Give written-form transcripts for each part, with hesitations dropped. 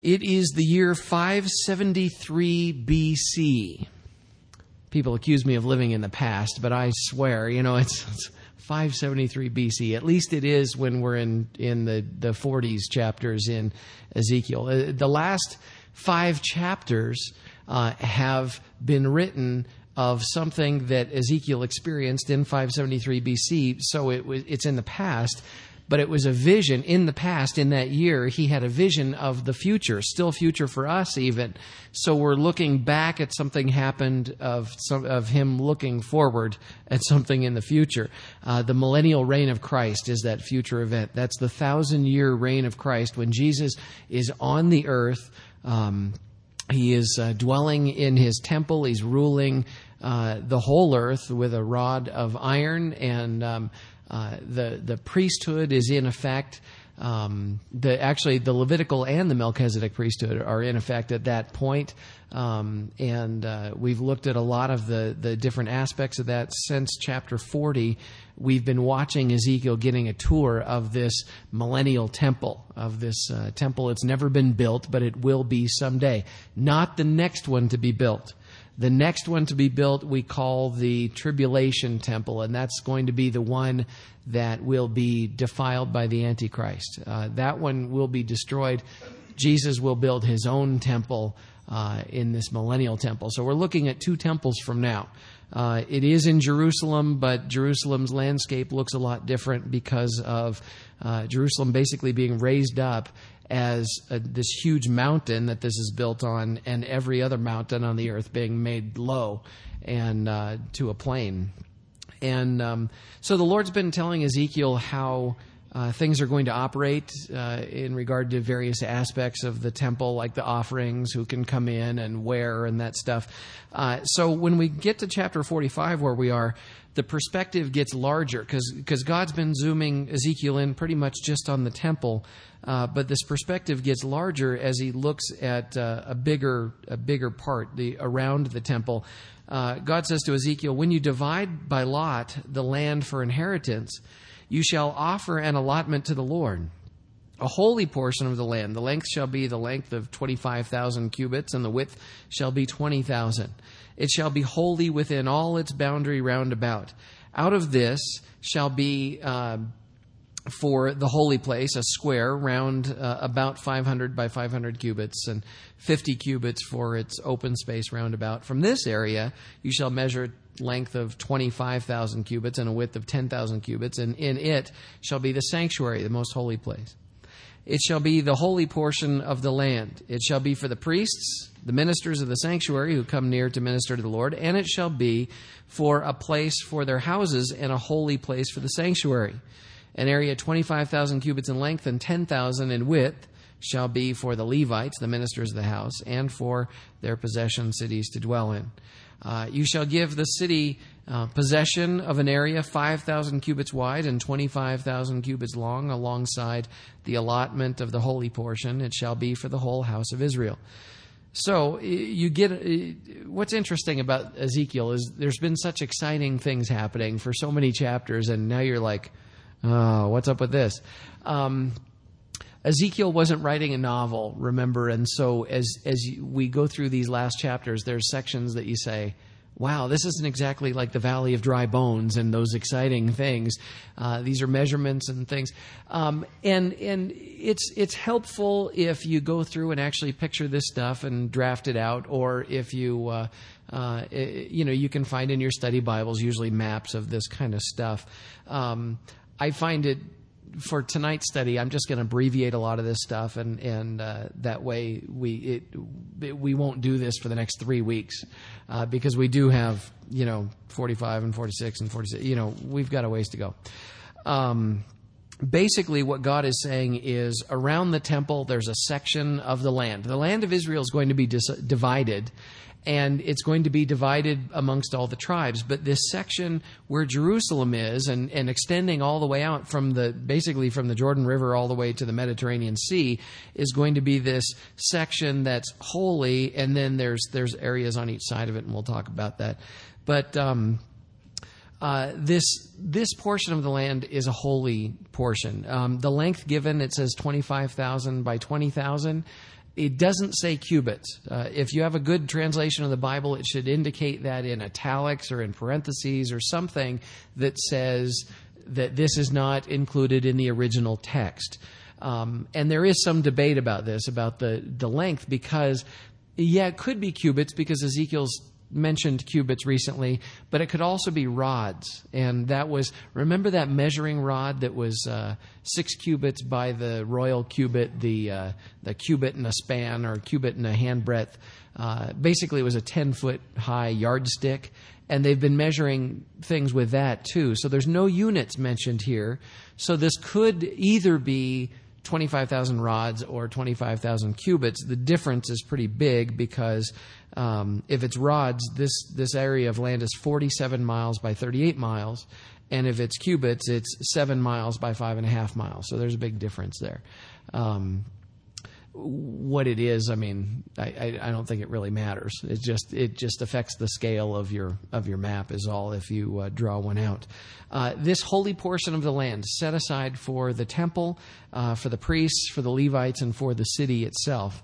It is the year 573 BC. People accuse me of living in the past, but I swear, it's 573 BC. At least it is when we're in the 40s chapters in Ezekiel. The last 5 chapters have been written of something that Ezekiel experienced in 573 BC, so it's in the past. But it was a vision in the past. In that year, he had a vision of the future, still future for us even. So we're looking back at something happened of him looking forward at something in the future. The millennial reign of Christ is that future event. That's the 1,000-year reign of Christ when Jesus is on the earth. He is dwelling in his temple. He's ruling the whole earth with a rod of iron, and the priesthood is in effect. The Levitical and the Melchizedek priesthood are in effect at that point. And we've looked at a lot of the different aspects of that since chapter 40. We've been watching Ezekiel getting a tour of this millennial temple, of this temple. It's never been built, but it will be someday. Not the next one to be built. The next one to be built we call the Tribulation Temple, and that's going to be the one that will be defiled by the Antichrist. That one will be destroyed. Jesus will build his own temple in this millennial temple. So we're looking at 2 temples from now. It is in Jerusalem, but Jerusalem's landscape looks a lot different because of Jerusalem basically being raised up as this huge mountain that this is built on, and every other mountain on the earth being made low and to a plain. And so the Lord's been telling Ezekiel how things are going to operate in regard to various aspects of the temple, like the offerings, who can come in and where, and that stuff. So when we get to chapter 45, where we are, the perspective gets larger because God's been zooming Ezekiel in pretty much just on the temple. But this perspective gets larger as he looks at a bigger part around the temple. God says to Ezekiel, "When you divide by lot the land for inheritance, you shall offer an allotment to the Lord, a holy portion of the land. The length shall be the length of 25,000 cubits, and the width shall be 20,000. It shall be holy within all its boundary round about. Out of this shall be for the holy place a square round about 500 by 500 cubits, and 50 cubits for its open space round about. From this area you shall measure length of 25,000 cubits and a width of 10,000 cubits, and in it shall be the sanctuary, the most holy place. It shall be the holy portion of the land. It shall be for the priests, the ministers of the sanctuary who come near to minister to the Lord, and it shall be for a place for their houses and a holy place for the sanctuary. An area 25,000 cubits in length and 10,000 in width shall be for the Levites, the ministers of the house, and for their possession cities to dwell in. You shall give the city possession of an area 5,000 cubits wide and 25,000 cubits long alongside the allotment of the holy portion. It shall be for the whole house of Israel." So you get what's interesting about Ezekiel is there's been such exciting things happening for so many chapters, and now you're like, oh, what's up with this? Ezekiel wasn't writing a novel, remember, and so as we go through these last chapters, there's sections that you say, wow, this isn't exactly like the Valley of Dry Bones and those exciting things. These are measurements and things. And it's helpful if you go through and actually picture this stuff and draft it out, or if you you can find in your study Bibles usually maps of this kind of stuff. I find it, for tonight's study, I'm just going to abbreviate a lot of this stuff, and that way we won't do this for the next 3 weeks, because we do have 45 and 46 and 46. We've got a ways to go. Basically, what God is saying is, around the temple, there's a section of the land. The land of Israel is going to be divided. And it's going to be divided amongst all the tribes. But this section where Jerusalem is, and extending all the way out basically from the Jordan River all the way to the Mediterranean Sea, is going to be this section that's holy. And then there's areas on each side of it, and we'll talk about that. But this portion of the land is a holy portion. The length given, it says 25,000 by 20,000. it doesn't say cubits. If you have a good translation of the Bible, it should indicate that in italics or in parentheses or something that says that this is not included in the original text. And there is some debate about this, about the length, because, it could be cubits because Ezekiel's mentioned cubits recently, but it could also be rods. And that was, remember that measuring rod that was 6 cubits by the royal cubit, the cubit and a span, or cubit and a handbreadth. Basically, it was a 10-foot high yardstick, and they've been measuring things with that too. So there's no units mentioned here. So this could either be 25,000 rods or 25,000 cubits. The difference is pretty big because if it's rods, this area of land is 47 miles by 38 miles. And if it's cubits, it's 7 miles by 5.5 miles. So there's a big difference there. What it is, I mean, I don't think it really matters. It just affects the scale of your map is all, if you draw one out. This holy portion of the land set aside for the temple, for the priests, for the Levites, and for the city itself.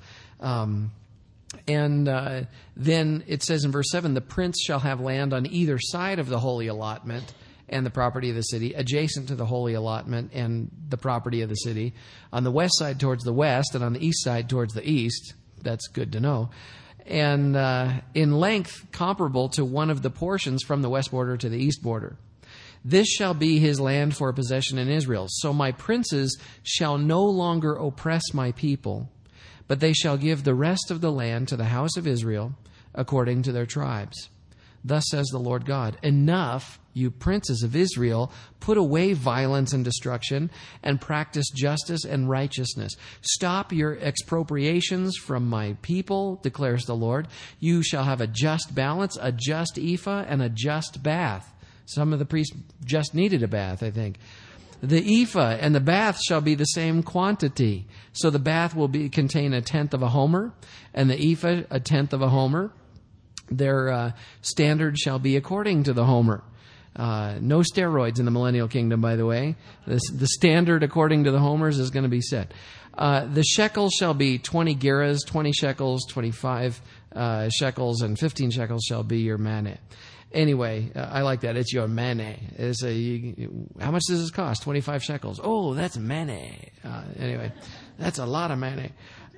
And then it says in verse 7, the prince shall have land on either side of the holy allotment and the property of the city, adjacent to the holy allotment and the property of the city, on the west side towards the west, and on the east side towards the east. That's good to know. And in length comparable to one of the portions from the west border to the east border. This shall be his land for a possession in Israel. So my princes shall no longer oppress my people, but they shall give the rest of the land to the house of Israel according to their tribes. Thus says the Lord God, enough, you princes of Israel, put away violence and destruction, and practice justice and righteousness. Stop your expropriations from my people, declares the Lord. You shall have a just balance, a just ephah, and a just bath. Some of the priests just needed a bath, I think. The ephah and the bath shall be the same quantity. So the bath will contain 1/10 of a homer, and the ephah 1/10 of a homer. Their standard shall be according to the homer. No steroids in the millennial kingdom, by the way. The standard according to the homers is going to be set. The shekel shall be 20 gerahs, 20 shekels, 25 shekels, and 15 shekels shall be your maneh. Anyway, I like that. It's your maneh. How much does this cost? 25 shekels. Oh, that's maneh. Anyway, that's a lot of maneh.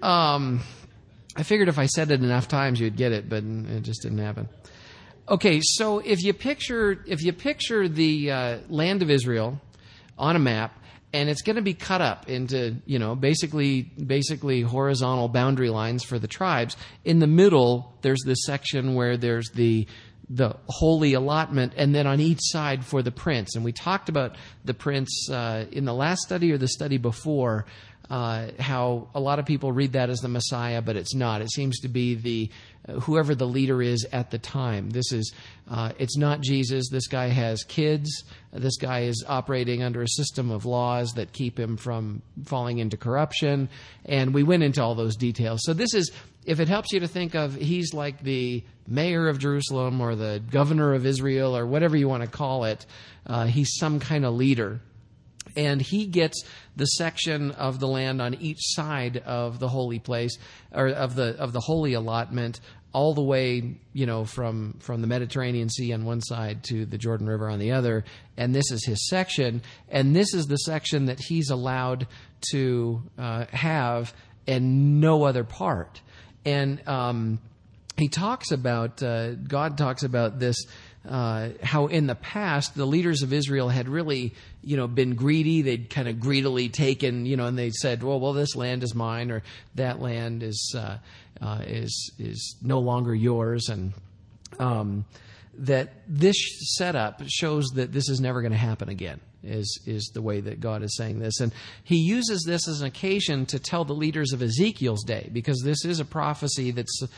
I figured if I said it enough times, you'd get it, but it just didn't happen. Okay, so if you picture the land of Israel on a map, and it's going to be cut up into, basically horizontal boundary lines for the tribes. In the middle, there's this section where there's the holy allotment, and then on each side for the prince. And we talked about the prince in the last study or the study before, how a lot of people read that as the Messiah, but it's not. It seems to be whoever the leader is at the time. It's not Jesus. This guy has kids. This guy is operating under a system of laws that keep him from falling into corruption. And we went into all those details. So this is, if it helps you to think of, he's like the mayor of Jerusalem or the governor of Israel or whatever you want to call it. He's some kind of leader. And he gets the section of the land on each side of the holy place, or of the holy allotment, all the way, from the Mediterranean Sea on one side to the Jordan River on the other. And this is his section. And this is the section that he's allowed to have, and no other part. And he talks about, God talks about this, how in the past the leaders of Israel had really, been greedy. They'd kind of greedily taken, and they said, well, this land is mine, or that land is no longer yours, and that this setup shows that this is never going to happen again. Is the way that God is saying this. And he uses this as an occasion to tell the leaders of Ezekiel's day, because this is a prophecy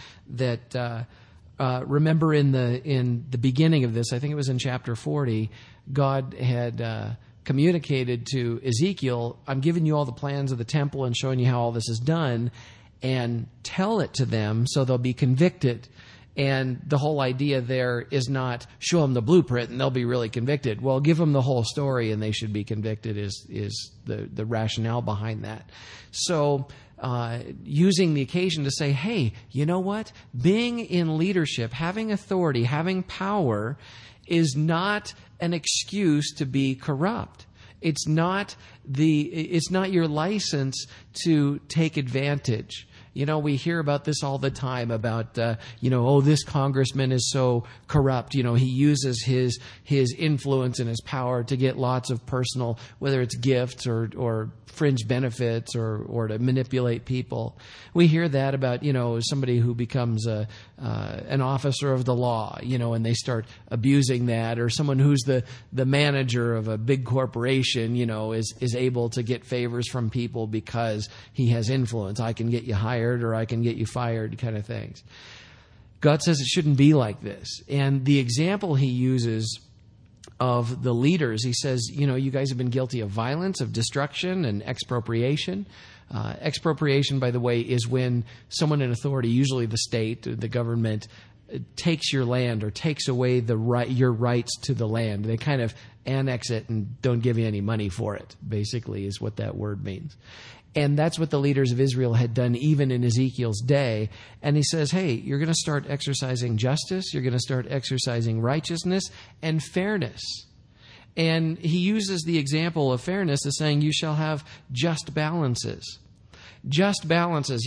remember in the beginning of this, I think it was in chapter 40, God had communicated to Ezekiel, I'm giving you all the plans of the temple and showing you how all this is done, and tell it to them so they'll be convicted. And the whole idea there is not show them the blueprint and they'll be really convicted. Well, give them the whole story and they should be convicted is the rationale behind that. So using the occasion to say, hey, you know what? Being in leadership, having authority, having power is not an excuse to be corrupt. It's not your license to take advantage. You know, we hear about this all the time about, this congressman is so corrupt. You know, he uses his influence and his power to get lots of personal, whether it's gifts or fringe benefits or to manipulate people. We hear that about, somebody who becomes an officer of the law, and they start abusing that, or someone who's the manager of a big corporation, is able to get favors from people because he has influence. I can get you hired or I can get you fired kind of things. God says it shouldn't be like this. And the example he uses of the leaders, he says, you guys have been guilty of violence, of destruction, and expropriation. Expropriation, by the way, is when someone in authority, usually the state, the government, takes your land or takes away your rights to the land. They kind of annex it and don't give you any money for it, basically, is what that word means. And that's what the leaders of Israel had done even in Ezekiel's day. And he says, hey, you're going to start exercising justice. You're going to start exercising righteousness and fairness. And he uses the example of fairness as saying, you shall have just balances. Just balances.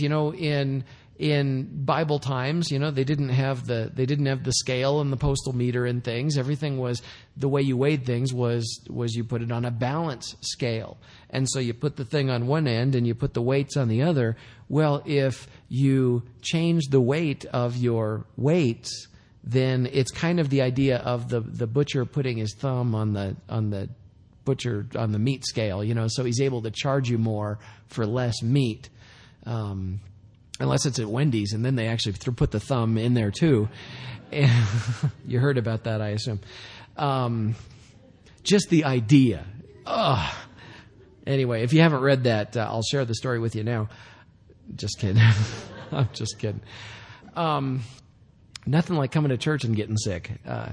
In Bible times, they didn't have the scale and the postal meter and things. Everything was, the way you weighed things was you put it on a balance scale. And so you put the thing on one end and you put the weights on the other. Well, if you change the weight of your weights, then it's kind of the idea of the butcher putting his thumb on the meat scale, so he's able to charge you more for less meat. Unless it's at Wendy's, and then they actually put the thumb in there too. You heard about that, I assume. Just the idea. Ugh. Anyway, if you haven't read that, I'll share the story with you now. Just kidding. I'm just kidding. Nothing like coming to church and getting sick.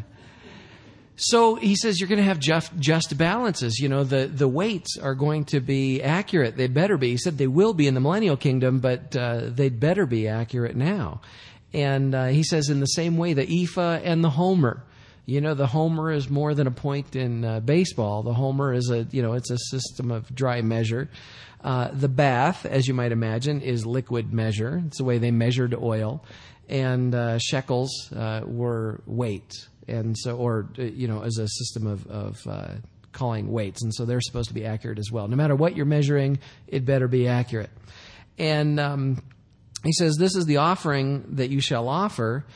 So he says you're going to have just balances. The weights are going to be accurate. They better be. He said they will be in the millennial kingdom, but they'd better be accurate now. And he says in the same way, the ephah and the homer. The homer is more than a point in baseball. The homer is it's a system of dry measure. The bath, as you might imagine, is liquid measure. It's the way they measured oil. And shekels were weights. And so, as a system of calling weights. And so they're supposed to be accurate as well. No matter what you're measuring, it better be accurate. And he says, this is the offering that you shall offer,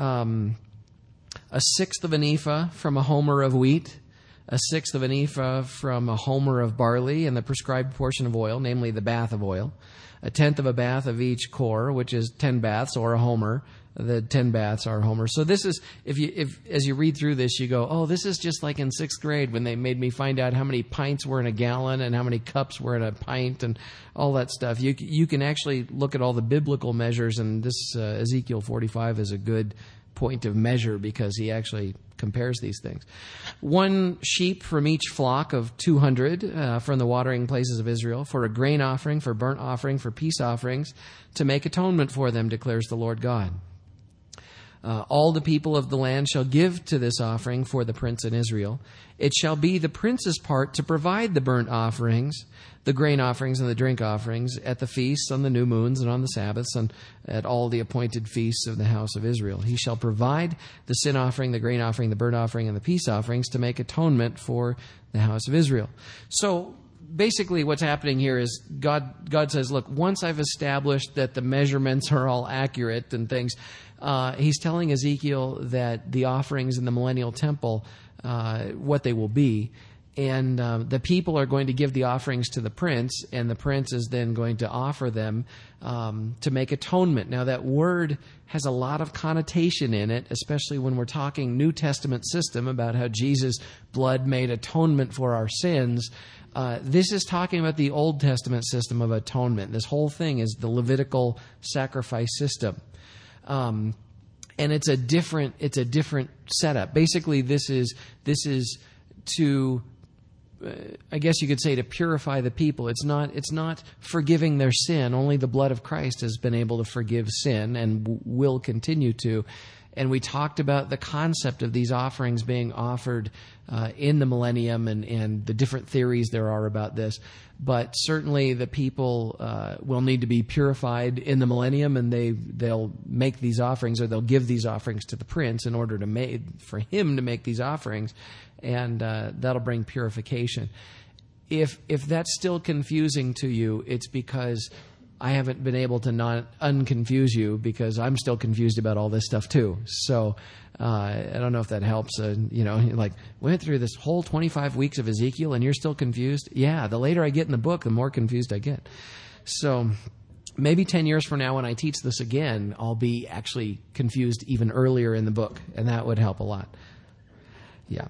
a sixth of an ephah from a homer of wheat, a sixth of an ephah from a homer of barley, and the prescribed portion of oil, namely the bath of oil, a tenth of a bath of each core, which is 10 baths or a homer. The 10 baths are a homer. So this is, if as you read through this, you go, oh, this is just like in 6th grade when they made me find out how many pints were in a gallon and how many cups were in a pint and all that stuff. You can actually look at all the biblical measures, and this Ezekiel 45 is a good point of measure because he actually compares these things. 1 sheep from each flock of 200 from the watering places of Israel, for a grain offering, for burnt offering, for peace offerings, to make atonement for them, declares the Lord God. All the people of the land shall give to this offering for the prince in Israel. It shall be the prince's part to provide the burnt offerings, the grain offerings and the drink offerings at the feasts, on the new moons and on the Sabbaths, and at all the appointed feasts of the house of Israel. He shall provide the sin offering, the grain offering, the burnt offering, and the peace offerings to make atonement for the house of Israel. So basically what's happening here is God says, look, once I've established that the measurements are all accurate and things, he's telling Ezekiel that the offerings in the millennial temple, what they will be, and the people are going to give the offerings to the prince, and the prince is then going to offer them to make atonement. Now, that word has a lot of connotation in it, especially when we're talking New Testament system about how Jesus' blood made atonement for our sins. This is talking about the Old Testament system of atonement. This whole thing is the Levitical sacrifice system. And it's a different setup. Basically, this is to I guess you could say, to purify the people. It's not forgiving their sin. Only the blood of Christ has been able to forgive sin and will continue to. And we talked about the concept of these offerings being offered in the millennium and the different theories there are about this. But certainly the people will need to be purified in the millennium, and they'll make these offerings, or they'll give these offerings to the prince in order for him to make these offerings, and that'll bring purification. If that's still confusing to you, it's because I haven't been able to not unconfuse you, because I'm still confused about all this stuff too. So I don't know if that helps. Like, went through this whole 25 weeks of Ezekiel and you're still confused? Yeah, the later I get in the book, the more confused I get. So maybe 10 years from now when I teach this again, I'll be actually confused even earlier in the book, and that would help a lot. Yeah.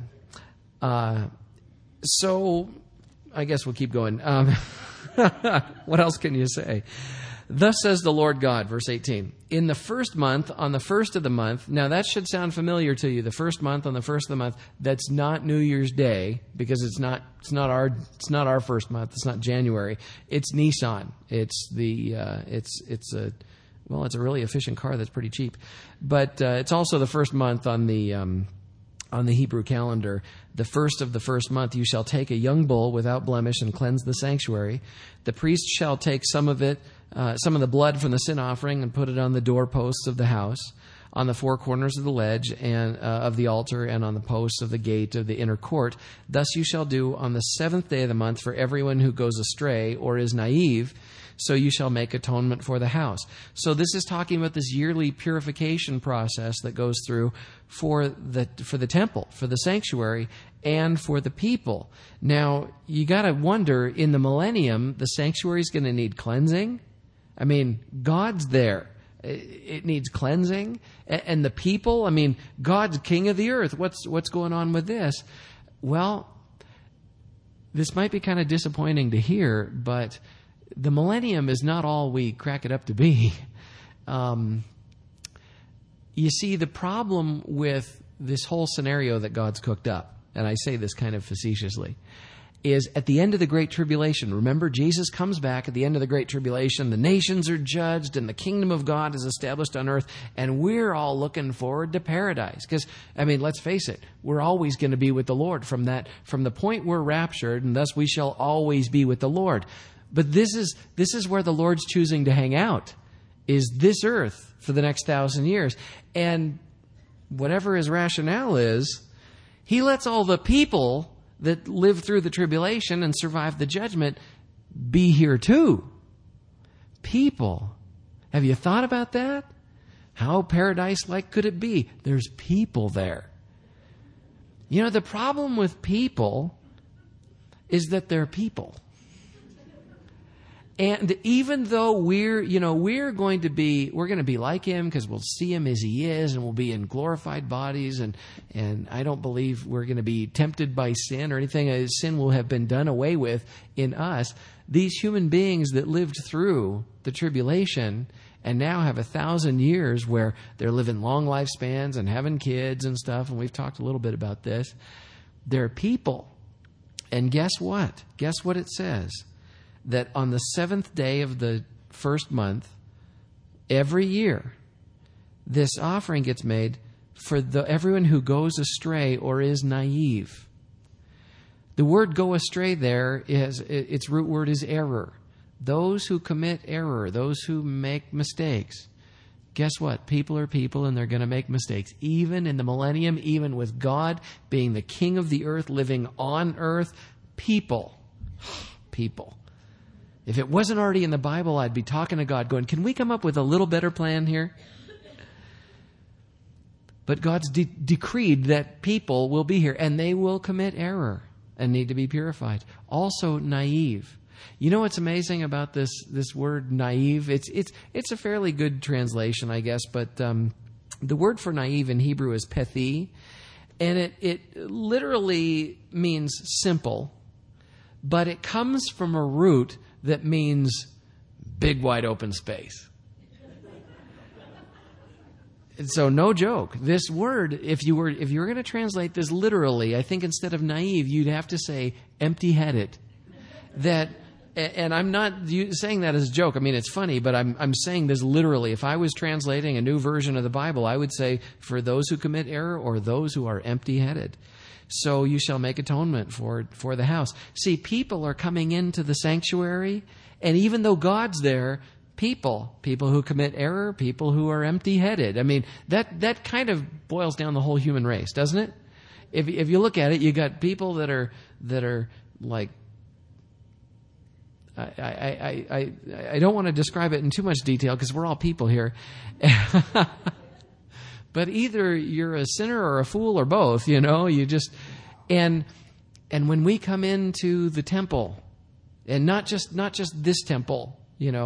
So I guess we'll keep going. What else can you say? Thus says the Lord God, verse 18, in the first month, on the first of the month. Now that should sound familiar to you. The first month, on the first of the month. That's not New Year's Day, because it's not our first month. It's not January. It's Nissan. It's a really efficient car that's pretty cheap, but it's also the first month on the Hebrew calendar. The first of the first month, you shall take a young bull without blemish and cleanse the sanctuary. The priest shall take some of the blood from the sin offering, and put it on the doorposts of the house, on the four corners of the ledge and of the altar, and on the posts of the gate of the inner court. Thus you shall do on the seventh day of the month for everyone who goes astray or is naive. So you shall make atonement for the house. So this is talking about this yearly purification process that goes through for the temple, for the sanctuary, and for the people. Now, you got to wonder, in the millennium, the sanctuary is going to need cleansing. I mean, God's there. It needs cleansing. And the people, I mean, God's king of the earth. What's going on with this? Well, this might be kind of disappointing to hear, but the millennium is not all we crack it up to be. You see, the problem with this whole scenario that God's cooked up, and I say this kind of facetiously, is at the end of the Great Tribulation. Remember, Jesus comes back at the end of the Great Tribulation. The nations are judged and the kingdom of God is established on earth, and we're all looking forward to paradise. Because, I mean, let's face it, we're always going to be with the Lord from the point we're raptured, and thus we shall always be with the Lord. But this is where the Lord's choosing to hang out, is this earth for the next 1,000 years. And whatever his rationale is, he lets all the people that live through the tribulation and survive the judgment be here too. People. Have you thought about that? How paradise-like could it be? There's people there. You know, the problem with people is that they're people. And even though we're going to be like him, because we'll see him as he is, and we'll be in glorified bodies, and I don't believe we're going to be tempted by sin or anything. Sin will have been done away with in us. These human beings that lived through the tribulation and now have 1,000 years where they're living long lifespans and having kids and stuff, and we've talked a little bit about this. They're people. And guess what? Guess what it says? That on the seventh day of the first month, every year, this offering gets made for everyone who goes astray or is naive. The word "go astray" there its root word is error. Those who commit error, those who make mistakes. Guess what? People are people, and they're going to make mistakes. Even in the millennium, even with God being the king of the earth, living on earth, people. If it wasn't already in the Bible, I'd be talking to God going, can we come up with a little better plan here? But God's decreed that people will be here, and they will commit error and need to be purified. Also naive. You know what's amazing about this word naive? It's a fairly good translation, I guess, but the word for naive in Hebrew is pethi, and it literally means simple, but it comes from a root that means big, wide open space. So no joke. This word, if you were going to translate this literally, I think instead of naive, you'd have to say empty-headed. And I'm not saying that as a joke. I mean, it's funny, but I'm saying this literally. If I was translating a new version of the Bible, I would say, for those who commit error or those who are empty-headed. So you shall make atonement for the house. See, people are coming into the sanctuary, and even though God's there, people who commit error, people who are empty-headed. I mean, that kind of boils down the whole human race, doesn't it? If you look at it, you got people that are like, I don't want to describe it in too much detail because we're all people here. But either you're a sinner or a fool or both, you just, and when we come into the temple, and not just this temple,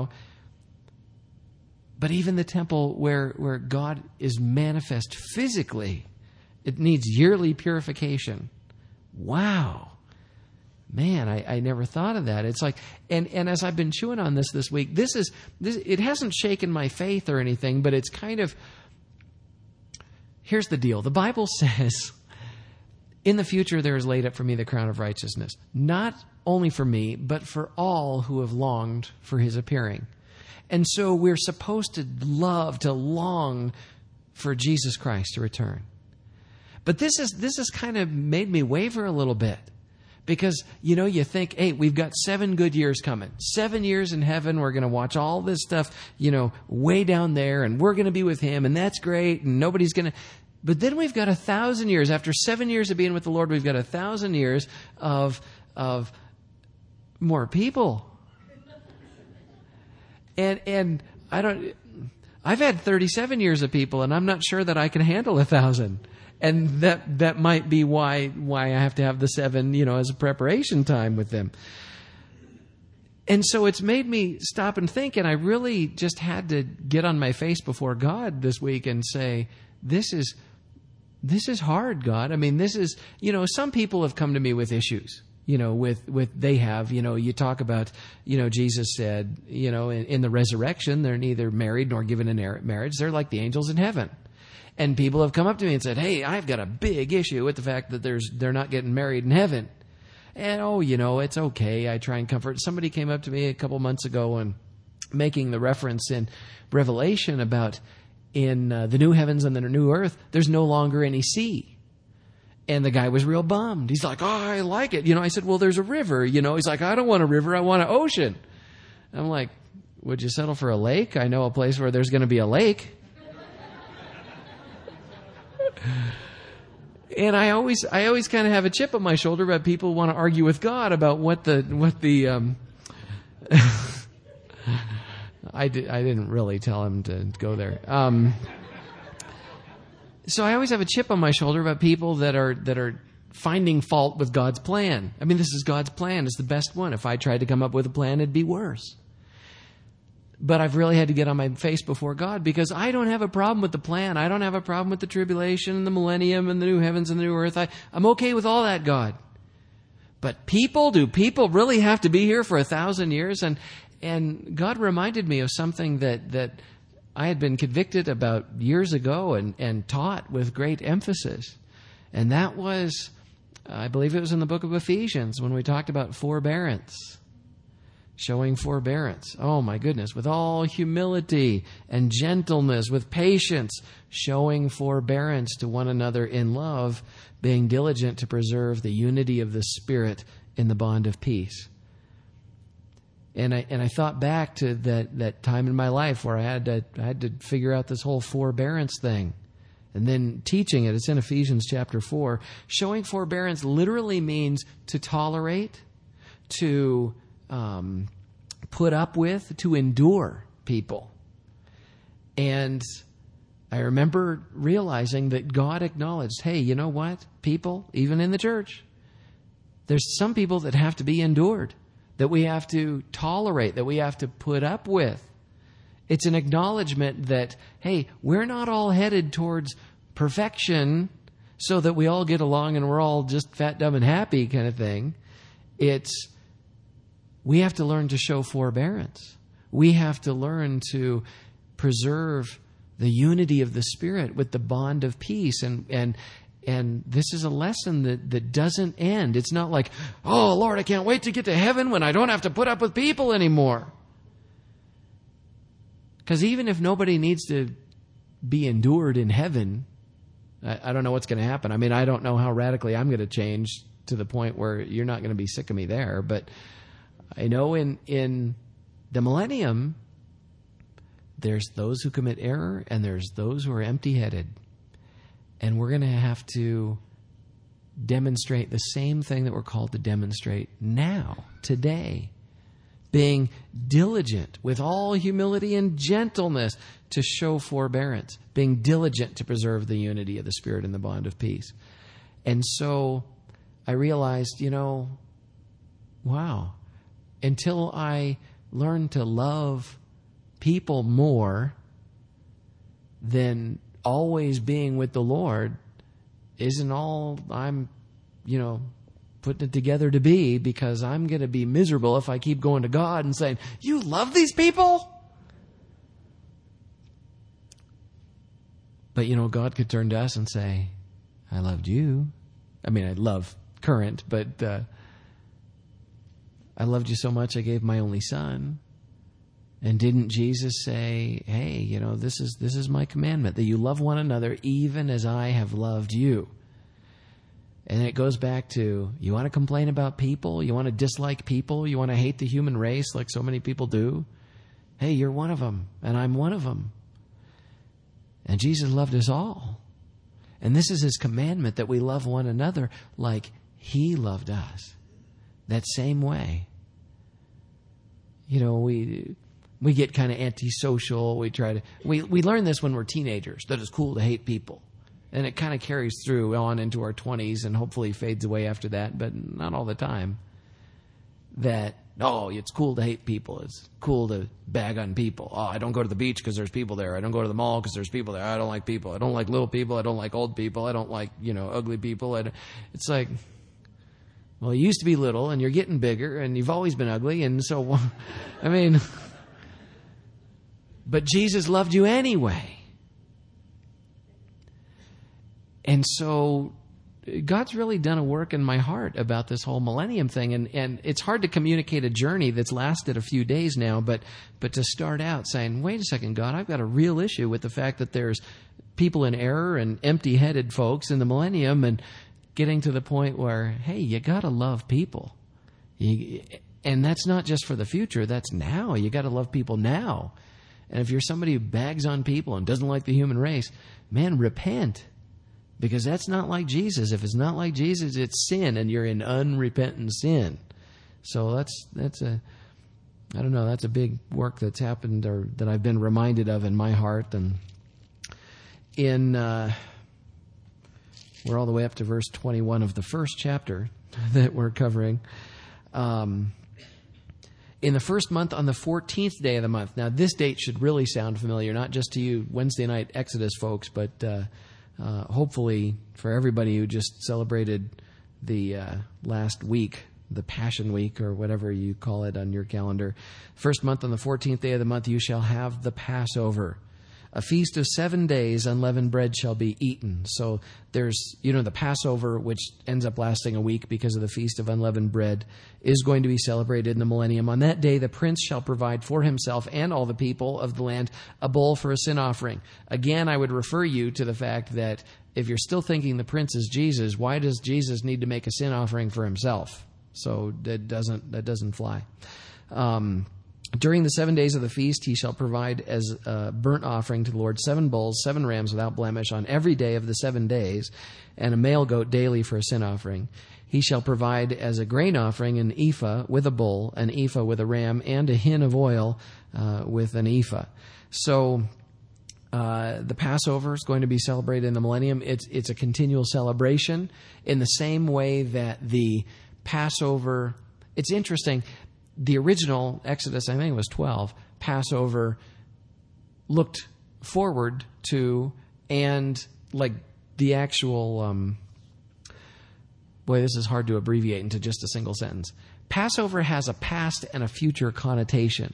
but even the temple where God is manifest physically, it needs yearly purification. Wow. Man, I never thought of that. It's like, and as I've been chewing on this week, it hasn't shaken my faith or anything, but it's kind of, here's the deal. The Bible says, in the future there is laid up for me the crown of righteousness, not only for me, but for all who have longed for his appearing. And so we're supposed to long for Jesus Christ to return. But this has kind of made me waver a little bit. Because, you think, hey, we've got 7 good years coming. 7 years in heaven. We're going to watch all this stuff, way down there. And we're going to be with him. And that's great. And nobody's going to... But then we've got 1,000 years. After 7 years of being with the Lord, we've got 1,000 years of more people. And I've had 37 years of people, and I'm not sure that I can handle 1,000. And that might be why I have to have the 7, as a preparation time with them. And so it's made me stop and think, and I really just had to get on my face before God this week and say, this is hard, God. I mean, this is, some people have come to me with issues, you talk about, Jesus said, in the resurrection, they're neither married nor given in marriage. They're like the angels in heaven. And people have come up to me and said, hey, I've got a big issue with the fact that they're not getting married in heaven. And, it's okay. I try and comfort. Somebody came up to me a couple months ago and making the reference in Revelation about in the new heavens and the new earth, there's no longer any sea. And the guy was real bummed. He's like, oh, I like it. I said, well, there's a river. He's like, I don't want a river. I want an ocean. I'm like, would you settle for a lake? I know a place where there's going to be a lake. And I always kind of have a chip on my shoulder about people who want to argue with God about what the I didn't really tell him to go there. So I always have a chip on my shoulder about people that are finding fault with God's plan. I mean, this is God's plan. It's the best one. If I tried to come up with a plan, it'd be worse. But I've really had to get on my face before God because I don't have a problem with the plan. I don't have a problem with the tribulation and the millennium and the new heavens and the new earth. I'm okay with all that, God. But do people really have to be here for 1,000 years? And God reminded me of something that I had been convicted about years ago and taught with great emphasis. And that was, I believe it was in the book of Ephesians when we talked about forbearance. Showing forbearance. Oh my goodness. With all humility and gentleness, with patience, showing forbearance to one another in love, being diligent to preserve the unity of the Spirit in the bond of peace. And I thought back to that time in my life where I had to figure out this whole forbearance thing. And then teaching it. It's in Ephesians chapter 4. Showing forbearance literally means to tolerate, to put up with, to endure people. And I remember realizing that God acknowledged, hey, you know what? People, even in the church, there's some people that have to be endured, that we have to tolerate, that we have to put up with. It's an acknowledgement that, hey, we're not all headed towards perfection so that we all get along and we're all just fat, dumb, and happy kind of thing. We have to learn to show forbearance. We have to learn to preserve the unity of the Spirit with the bond of peace. And this is a lesson that doesn't end. It's not like, oh, Lord, I can't wait to get to heaven when I don't have to put up with people anymore. Because even if nobody needs to be endured in heaven, I don't know what's going to happen. I mean, I don't know how radically I'm going to change to the point where you're not going to be sick of me there. But I know in the millennium, there's those who commit error and there's those who are empty-headed. And we're going to have to demonstrate the same thing that we're called to demonstrate now, today. Being diligent with all humility and gentleness to show forbearance. Being diligent to preserve the unity of the Spirit and the bond of peace. And so I realized, wow, until I learn to love people more, then always being with the Lord isn't all I'm, putting it together to be, because I'm going to be miserable if I keep going to God and saying, you love these people? But, God could turn to us and say, I loved you. I mean, I love current, but I loved you so much I gave my only son. And didn't Jesus say, hey, this is my commandment, that you love one another even as I have loved you? And it goes back to, you want to complain about people? You want to dislike people? You want to hate the human race like so many people do? Hey, you're one of them, and I'm one of them. And Jesus loved us all. And this is his commandment, that we love one another like he loved us. That same way. We get kind of antisocial. We learn this when we're teenagers, that it's cool to hate people. And it kind of carries through on into our 20s and hopefully fades away after that, but not all the time. That, it's cool to hate people. It's cool to bag on people. Oh, I don't go to the beach because there's people there. I don't go to the mall because there's people there. I don't like people. I don't like little people. I don't like old people. I don't like, ugly people. It's like, well, you used to be little and you're getting bigger and you've always been ugly. And so, but Jesus loved you anyway. And so God's really done a work in my heart about this whole millennium thing. And it's hard to communicate a journey that's lasted a few days now, but to start out saying, wait a second, God, I've got a real issue with the fact that there's people in error and empty-headed folks in the millennium, and getting to the point where, hey, you got to love people. And that's not just for the future, that's now. You got to love people now. And if you're somebody who bags on people and doesn't like the human race, man, repent. Because that's not like Jesus. If it's not like Jesus, it's sin, and you're in unrepentant sin. So that's a big work that's happened, or that I've been reminded of in my heart. And we're all the way up to verse 21 of the first chapter that we're covering. In the first month, on the 14th day of the month. Now, this date should really sound familiar, not just to you Wednesday night Exodus folks, but hopefully for everybody who just celebrated the last week, the Passion Week, or whatever you call it on your calendar. First month, on the 14th day of the month, you shall have the Passover. A feast of 7 days, unleavened bread shall be eaten. So there's, the Passover, which ends up lasting a week because of the Feast of Unleavened Bread, is going to be celebrated in the millennium. On that day, the prince shall provide for himself and all the people of the land a bull for a sin offering. Again, I would refer you to the fact that if you're still thinking the prince is Jesus, why does Jesus need to make a sin offering for himself? So that doesn't fly. During the 7 days of the feast, he shall provide as a burnt offering to the Lord 7 bulls, 7 rams without blemish on every day of the 7 days, and a male goat daily for a sin offering. He shall provide as a grain offering an ephah with a bull, an ephah with a ram, and a hin of oil with an ephah. So the Passover is going to be celebrated in the millennium. It's a continual celebration in the same way that the Passover. It's interesting. The original Exodus, I think it was 12, Passover looked forward to, and like the actual, this is hard to abbreviate into just a single sentence. Passover has a past and a future connotation.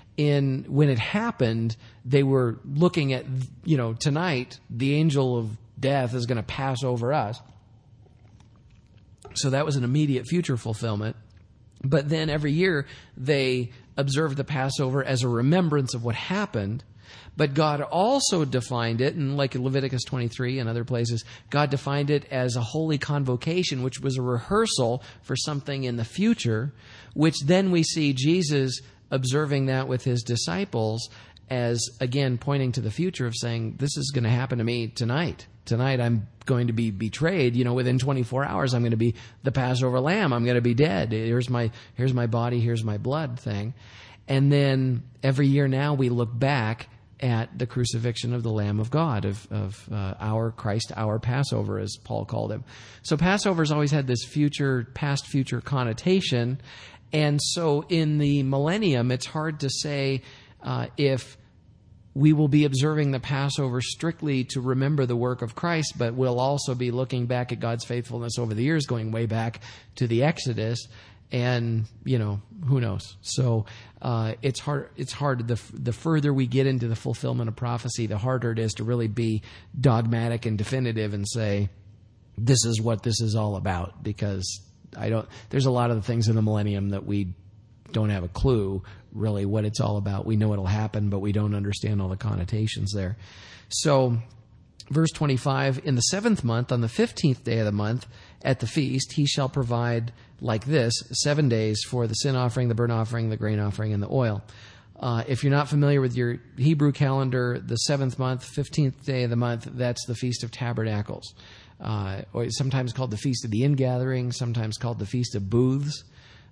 when it happened, they were looking at, tonight, the angel of death is going to pass over us. So that was an immediate future fulfillment. But then every year they observed the Passover as a remembrance of what happened. But God also defined it, and like in Leviticus 23 and other places, God defined it as a holy convocation, which was a rehearsal for something in the future, which then we see Jesus observing that with his disciples as, again, pointing to the future of saying, this is going to happen to me tonight. Tonight I'm going to be betrayed. Within 24 hours I'm going to be the Passover lamb. I'm going to be dead. Here's my body, here's my blood thing. And then every year now we look back at the crucifixion of the Lamb of God, of our Christ, our Passover, as Paul called him. So Passover's always had this past future connotation. And so in the millennium, it's hard to say if we will be observing the Passover strictly to remember the work of Christ, but we'll also be looking back at God's faithfulness over the years, going way back to the Exodus. And, who knows? So it's hard. The further we get into the fulfillment of prophecy, the harder it is to really be dogmatic and definitive and say, this is what this is all about. Because there's a lot of the things in the millennium that we don't have a clue really what it's all about. We know it'll happen, but we don't understand all the connotations there. So verse 25, in the 7th month, on the 15th day of the month, at the feast, he shall provide like this 7 days for the sin offering, the burnt offering, the grain offering, and the oil. If you're not familiar with your Hebrew calendar, the 7th month, 15th day of the month, that's the Feast of Tabernacles. Or sometimes called the Feast of the Ingathering, sometimes called the Feast of Booths.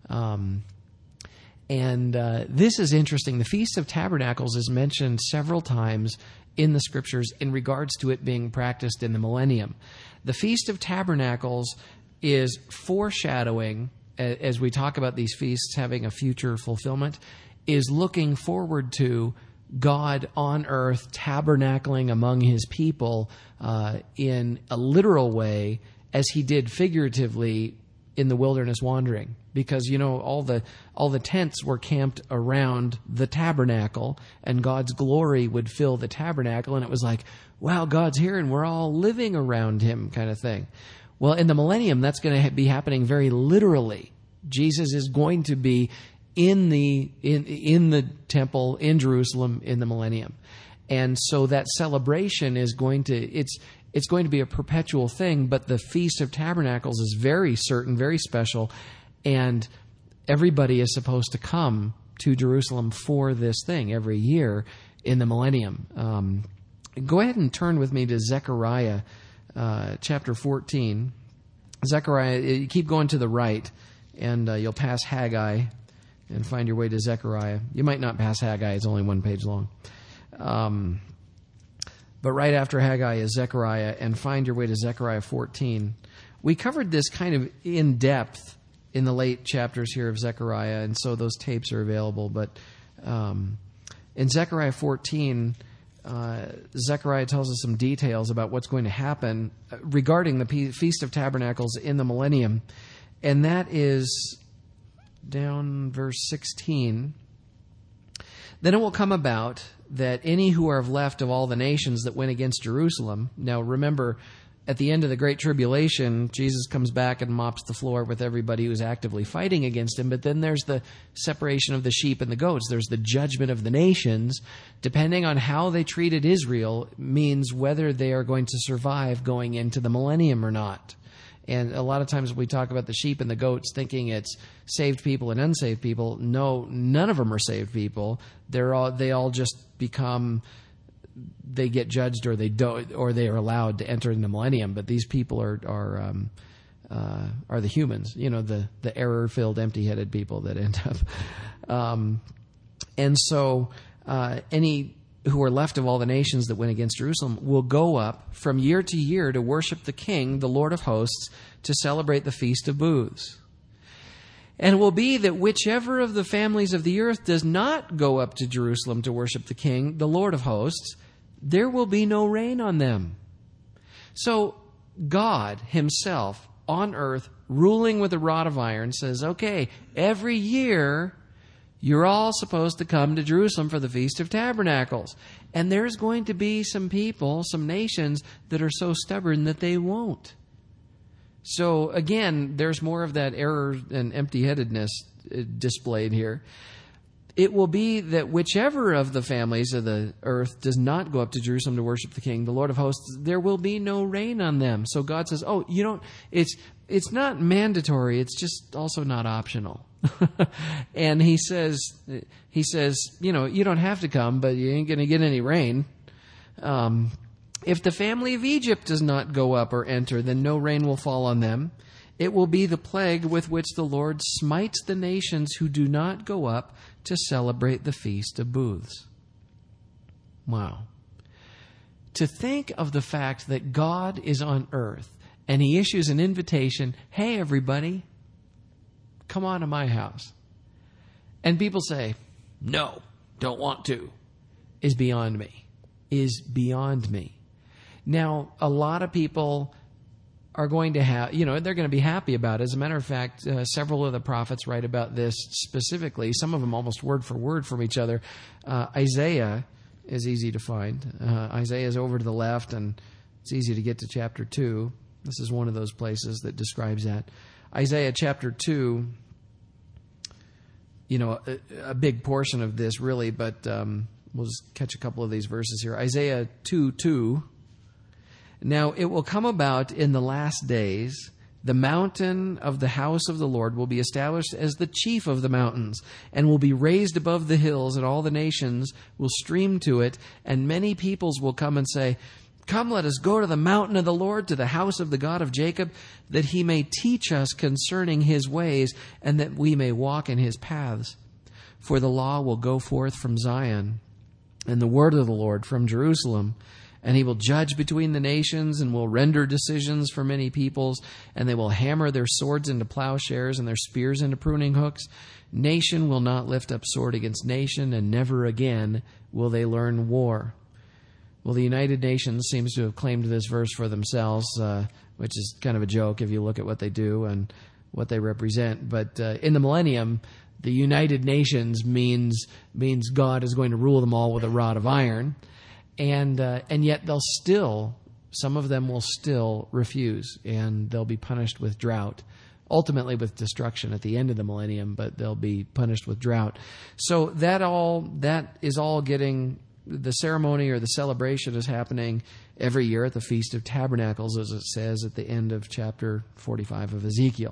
And this is interesting. The Feast of Tabernacles is mentioned several times in the Scriptures in regards to it being practiced in the millennium. The Feast of Tabernacles is foreshadowing, as we talk about these feasts having a future fulfillment, is looking forward to God on earth tabernacling among his people in a literal way as he did figuratively in the wilderness wandering. Because, all the tents were camped around the tabernacle, and God's glory would fill the tabernacle, and it was like, wow, God's here, and we're all living around him kind of thing. Well, in the millennium, that's going to be happening very literally. Jesus is going to be in the temple in Jerusalem in the millennium. And so that celebration is going to, it's going to be a perpetual thing, but the Feast of Tabernacles is very certain, very special, and everybody is supposed to come to Jerusalem for this thing every year in the millennium. Go ahead and turn with me to Zechariah chapter 14. Zechariah, you keep going to the right, and you'll pass Haggai and find your way to Zechariah. You might not pass Haggai, it's only one page long. But right after Haggai is Zechariah, and find your way to Zechariah 14. We covered this kind of in depth in the late chapters here of Zechariah, and so those tapes are available. But in Zechariah 14, Zechariah tells us some details about what's going to happen regarding the Feast of Tabernacles in the millennium. And that is down verse 16. Then it will come about that any who are left of all the nations that went against Jerusalem. Now remember, at the end of the Great Tribulation, Jesus comes back and mops the floor with everybody who's actively fighting against him. But then there's the separation of the sheep and the goats. There's the judgment of the nations. Depending on how they treated Israel means whether they are going to survive going into the millennium or not. And a lot of times we talk about the sheep and the goats thinking it's saved people and unsaved people. No, none of them are saved people. They all just become, they get judged or they don't, or they are allowed to enter in the millennium. But these people are the humans, the error-filled, empty-headed people that end up. And so any who are left of all the nations that went against Jerusalem will go up from year to year to worship the King, the Lord of hosts, to celebrate the Feast of Booths. And it will be that whichever of the families of the earth does not go up to Jerusalem to worship the King, the Lord of hosts, there will be no rain on them. So God himself on earth, ruling with a rod of iron, says, okay, every year You're all supposed to come to Jerusalem for the Feast of Tabernacles. And there's going to be some people, some nations, that are so stubborn that they won't. So again, there's more of that error and empty-headedness displayed here. It will be that whichever of the families of the earth does not go up to Jerusalem to worship the King, the Lord of hosts, there will be no rain on them. So God says, it's not mandatory, it's just also not optional. And he says, you don't have to come, but you ain't going to get any rain. If the family of Egypt does not go up or enter, then no rain will fall on them. It will be the plague with which the Lord smites the nations who do not go up to celebrate the Feast of Booths. Wow. To think of the fact that God is on earth and he issues an invitation, hey everybody, come on to my house. And people say, no, don't want to, is beyond me. Now, a lot of people are going to have, they're going to be happy about it. As a matter of fact, several of the prophets write about this specifically, some of them almost word for word from each other. Isaiah is easy to find. Isaiah is over to the left, and it's easy to get to chapter 2. This is one of those places that describes that. Isaiah chapter 2, a big portion of this really, but we'll just catch a couple of these verses here. Isaiah 2:2. Now it will come about in the last days, the mountain of the house of the Lord will be established as the chief of the mountains, and will be raised above the hills, and all the nations will stream to it, and many peoples will come and say, come, let us go to the mountain of the Lord, to the house of the God of Jacob, that he may teach us concerning his ways, and that we may walk in his paths. For the law will go forth from Zion, and the word of the Lord from Jerusalem. And he will judge between the nations, and will render decisions for many peoples, and they will hammer their swords into plowshares and their spears into pruning hooks. Nation will not lift up sword against nation, and never again will they learn war. Well, the United Nations seems to have claimed this verse for themselves, which is kind of a joke if you look at what they do and what they represent. But in the millennium, the United Nations means God is going to rule them all with a rod of iron. And yet some of them will still refuse, and they'll be punished with drought, ultimately with destruction at the end of the millennium, but they'll be punished with drought. So that is all getting, the ceremony or the celebration is happening every year at the Feast of Tabernacles, as it says at the end of chapter 45 of Ezekiel.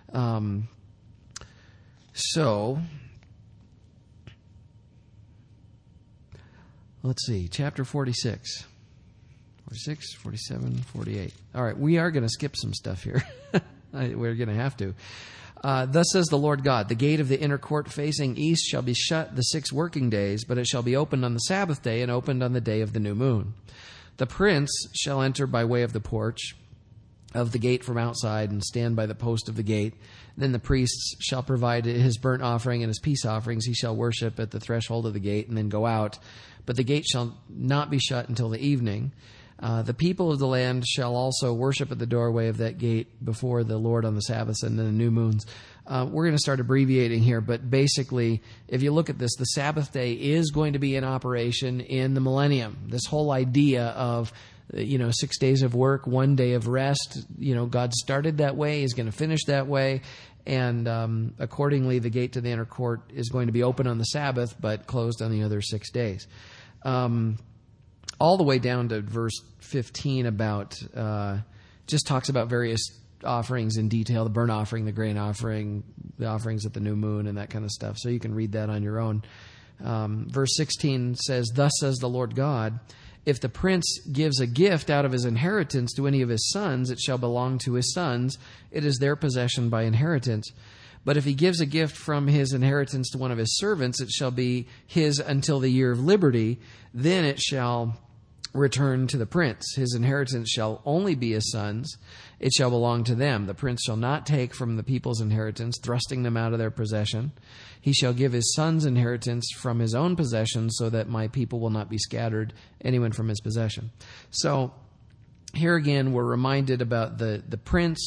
Let's see, chapter 46. 46, 47, 48. All right, we are going to skip some stuff here. We're going to have to. Thus says the Lord God, the gate of the inner court facing east shall be shut the 6 working days, but it shall be opened on the Sabbath day and opened on the day of the new moon. The prince shall enter by way of the porch of the gate from outside and stand by the post of the gate. Then the priests shall provide his burnt offering and his peace offerings. He shall worship at the threshold of the gate and then go out. But the gate shall not be shut until the evening. The people of the land shall also worship at the doorway of that gate before the Lord on the Sabbaths and then the new moons. We're going to start abbreviating here, but basically, if you look at this, the Sabbath day is going to be in operation in the millennium. This whole idea of 6 days of work, 1 day of rest, God started that way, he's going to finish that way, and accordingly, the gate to the inner court is going to be open on the Sabbath, but closed on the other 6 days. All the way down to verse 15 about, just talks about various offerings in detail, the burnt offering, the grain offering, the offerings at the new moon, and that kind of stuff. So you can read that on your own. Verse 16 says, thus says the Lord God, if the prince gives a gift out of his inheritance to any of his sons, it shall belong to his sons. It is their possession by inheritance. But if he gives a gift from his inheritance to one of his servants, it shall be his until the year of liberty. Then it shall return to the prince. His inheritance shall only be his sons. It shall belong to them. The prince shall not take from the people's inheritance, thrusting them out of their possession. He shall give his son's inheritance from his own possession, so that my people will not be scattered, anyone from his possession. So here again, we're reminded about the prince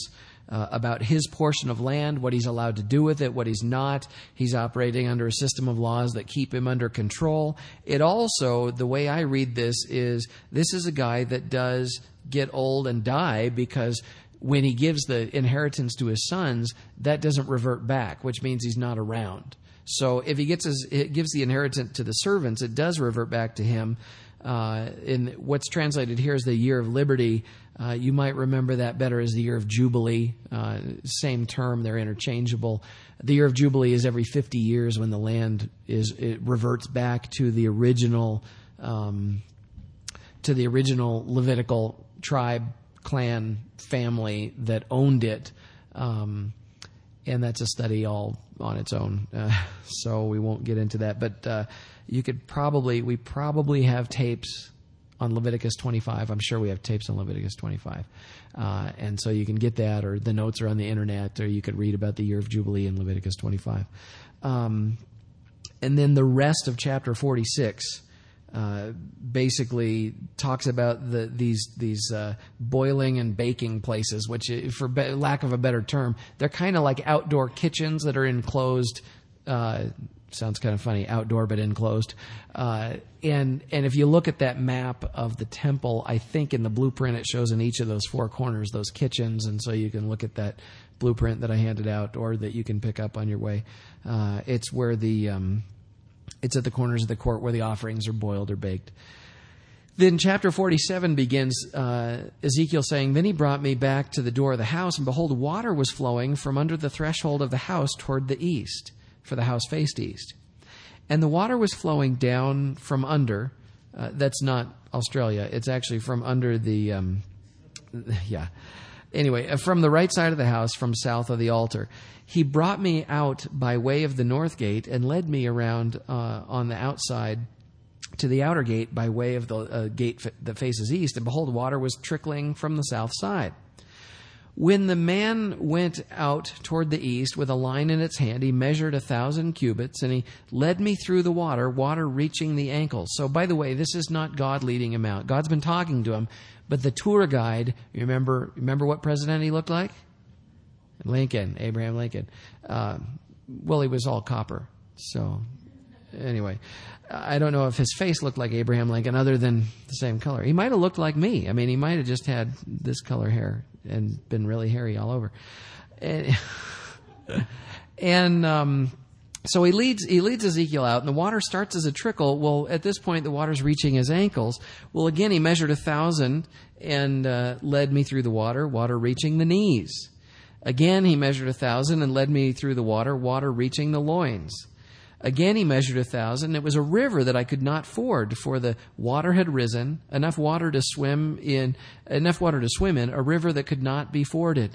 about his portion of land, what he's allowed to do with it, what he's not. He's operating under a system of laws that keep him under control. It also, the way I read this is a guy that does get old and die, because when he gives the inheritance to his sons, that doesn't revert back, which means he's not around. So if he gives the inheritance to the servants, it does revert back to him. In what's translated here as the year of liberty, you might remember that better as the year of Jubilee. Same term, they're interchangeable. The year of Jubilee is every 50 years when the land it reverts back to the original Levitical tribe, clan, family that owned it. And that's a study all on its own, so we won't get into that. But we probably have tapes on Leviticus 25. I'm sure we have tapes on Leviticus 25. And so you can get that, or the notes are on the internet, or you could read about the year of Jubilee in Leviticus 25. And then the rest of chapter 46 basically talks about these boiling and baking places, which, for lack of a better term, they're kind of like outdoor kitchens that are enclosed. Sounds kind of funny, outdoor but enclosed. And if you look at that map of the temple, I think in the blueprint it shows in each of those four corners those kitchens, and so you can look at that blueprint that I handed out, or that you can pick up on your way. It's where it's at the corners of the court where the offerings are boiled or baked. Then chapter 47 begins, Ezekiel saying, "Then he brought me back to the door of the house, and behold, water was flowing from under the threshold of the house toward the east, for the house faced east. And the water was flowing down from under," that's not Australia, it's actually from under the, Anyway, from the right side of the house, from south of the altar. "He brought me out by way of the north gate and led me around on the outside to the outer gate by way of the gate that faces east. And behold, water was trickling from the south side. When the man went out toward the east with a line in its hand, he measured 1,000 cubits, and he led me through the water reaching the ankles." So, by the way, this is not God leading him out. God's been talking to him, but the tour guide, remember what president he looked like? Lincoln, Abraham Lincoln. Well, he was all copper. So, anyway, I don't know if his face looked like Abraham Lincoln other than the same color. He might have looked like me. I mean, he might have just had this color hair and been really hairy all over. So he leads Ezekiel out, and the water starts as a trickle. Well, at this point, the water's reaching his ankles. Well, again, he measured 1,000 and led me through the water reaching the knees. Again, he measured 1,000 and led me through the water reaching the loins. Again, he measured 1,000. It was a river that I could not ford, for the water had risen, enough water to swim in, a river that could not be forded.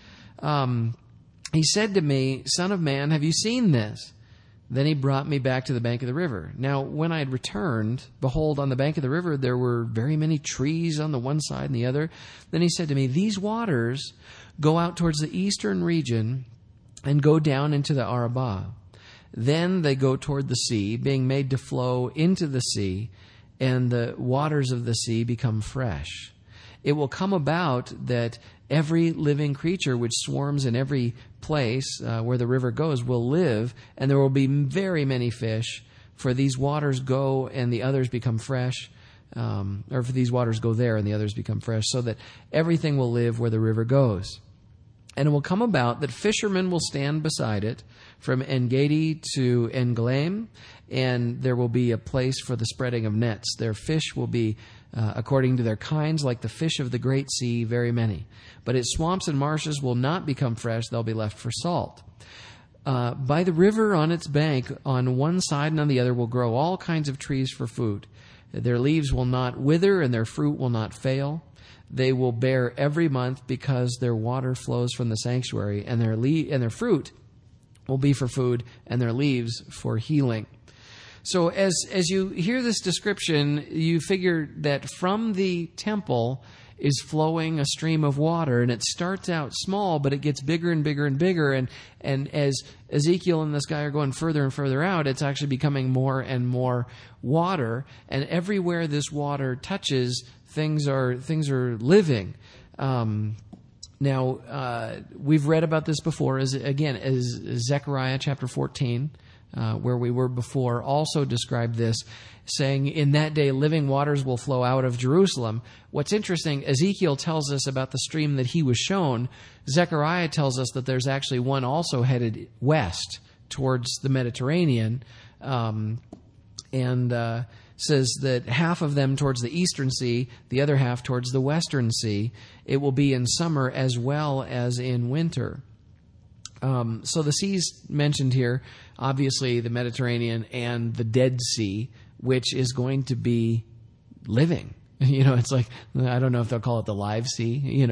He said to me, "Son of man, have you seen this?" Then he brought me back to the bank of the river. Now, when I had returned, behold, on the bank of the river there were very many trees on the one side and the other. Then he said to me, "These waters go out towards the eastern region and go down into the Arabah. Then they go toward the sea, being made to flow into the sea, and the waters of the sea become fresh. It will come about that every living creature which swarms in every place where the river goes will live, and there will be very many fish, for these waters go and the others become fresh, or for these waters go there and the others become fresh, so that everything will live where the river goes. And it will come about that fishermen will stand beside it from En-Gedi to En-Galaim, and there will be a place for the spreading of nets. Their fish will be, according to their kinds, like the fish of the great sea, very many. But its swamps and marshes will not become fresh, they'll be left for salt. By the river on its bank, on one side and on the other, will grow all kinds of trees for food. Their leaves will not wither, and their fruit will not fail. They will bear every month, because their water flows from the sanctuary, and their fruit will be for food, and their leaves for healing." So as you hear this description, you figure that from the temple is flowing a stream of water, and it starts out small, but it gets bigger and bigger and bigger, and as Ezekiel and this guy are going further and further out, it's actually becoming more and more water, and everywhere this water touches, things are living. Now, we've read about this before, as Zechariah chapter 14, where we were before, also described this, saying, in that day living waters will flow out of Jerusalem. What's interesting, Ezekiel tells us about the stream that he was shown. Zechariah tells us that there's actually one also headed west towards the Mediterranean, and says that half of them towards the eastern sea, the other half towards the western sea. It will be in summer as well as in winter. So the seas mentioned here, obviously the Mediterranean and the Dead Sea, which is going to be living. It's like, I don't know if they'll call it the live sea,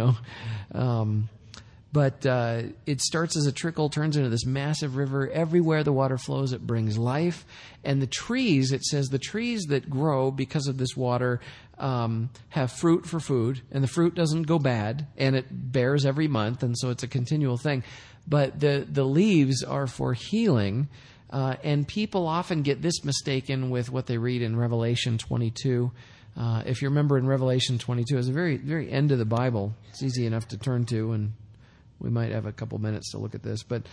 but it starts as a trickle, turns into this massive river. Everywhere the water flows, it brings life. And the trees, it says, the trees that grow because of this water have fruit for food, and the fruit doesn't go bad, and it bears every month, and so it's a continual thing. But the leaves are for healing, and people often get this mistaken with what they read in Revelation 22. If you remember in Revelation 22, it's the very, very end of the Bible. It's easy enough to turn to, and we might have a couple minutes to look at this. But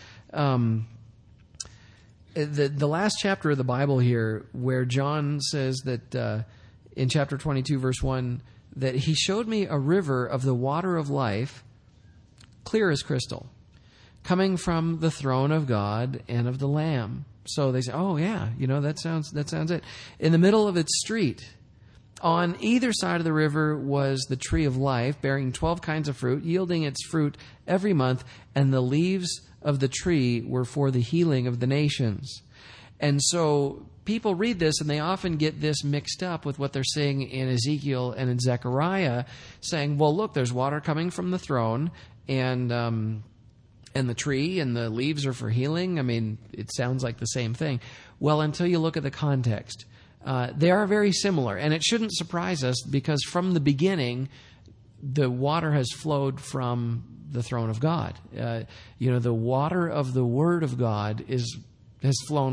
the last chapter of the Bible here, where John says that in chapter 22, verse 1, that he showed me a river of the water of life, clear as crystal, coming from the throne of God and of the Lamb. So they say, oh yeah, that sounds it. In the middle of its street, on either side of the river, was the tree of life, bearing 12 kinds of fruit, yielding its fruit every month, and the leaves of the tree were for the healing of the nations. And so people read this, and they often get this mixed up with what they're seeing in Ezekiel and in Zechariah, saying, well, look, there's water coming from the throne, and the tree and the leaves are for healing. I mean, it sounds like the same thing. Well, until you look at the context. They are very similar, and it shouldn't surprise us, because from the beginning, the water has flowed from the throne of God. The water of the Word of God has